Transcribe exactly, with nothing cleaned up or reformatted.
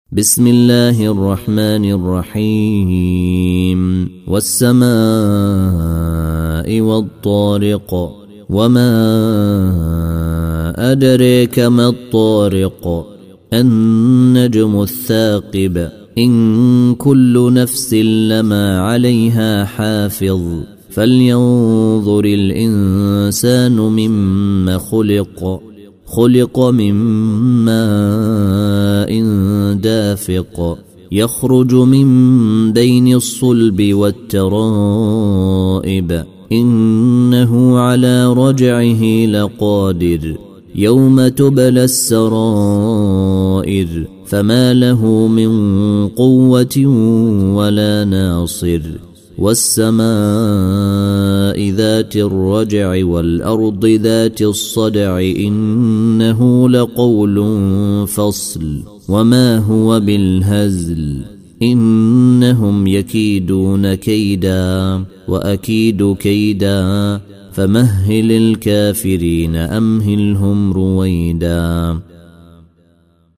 بسم الله الرحمن الرحيم والسماء والطارق وما أدريك ما الطارق النجم الثاقب إن كل نفس لما عليها حافظ فلينظر الإنسان مما خلق خلق من ماء دافق يخرج من بين الصلب والترائب إنه على رجعه لقادر يوم تبلى السرائر فما له من قوة ولا ناصر والسماء ذات الرجع والأرض ذات الصدع إنه لقول فصل وما هو بالهزل إنهم يكيدون كيدا وأكيد كيدا فمهل الكافرين أمهلهم رويدا.